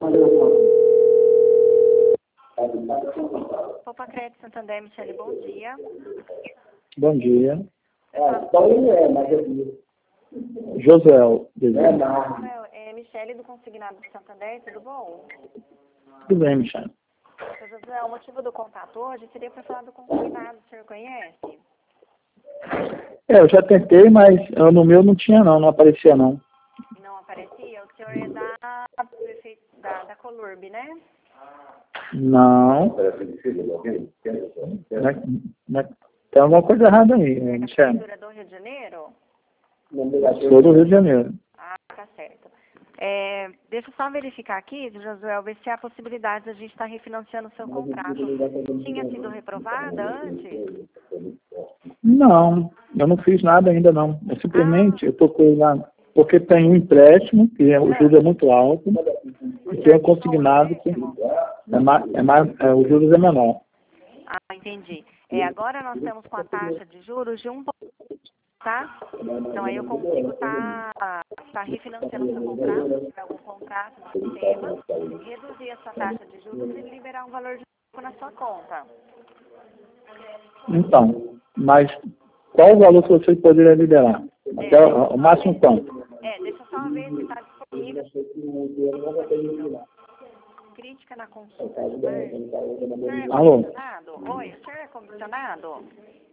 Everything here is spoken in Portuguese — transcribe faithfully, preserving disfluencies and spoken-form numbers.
Poupa Crédito Santander, Michele, bom dia. Bom dia. Ah, Josuel, Rafael, é Michele do Consignado do Santander, tudo bom? tudo bem, Michel? Seu José, o motivo do contato hoje seria para falar do consignado, o senhor conhece? É, eu já tentei, mas ah, no meu não tinha não, não aparecia não. Não aparecia? O senhor é da, da, da Colurb, né? Não. Não é- não é- Tem alguma coisa errada aí, É da Michel. Prefeitura do Rio de Janeiro? Sou do Rio de Janeiro. Ah, tá certo. É, deixa eu só verificar aqui, Josué, ver se há possibilidade de a gente estar refinanciando o seu contrato. Tinha sido reprovada antes? Não, eu não fiz nada ainda não. Eu simplesmente, Ah, eu procurei lá, porque tem um empréstimo, que é, o juros é muito alto, e tem um consignado que é mais, é mais, é, o juros é menor. Ah, entendi. É, agora nós estamos com a taxa de juros de um ponto, tá? Então aí eu consigo estar tá, tá refinanciando o seu contrato, se tiver algum contrato no sistema, reduzir a sua taxa de juros e liberar um valor de na sua conta. Então, mas qual o valor que vocês poderiam liberar? Até É, o, o máximo quanto? é, deixa eu só ver se está disponível. Crítica na consulta de margem. O senhor é Alô? comissionado? Oi, o senhor é comissionado?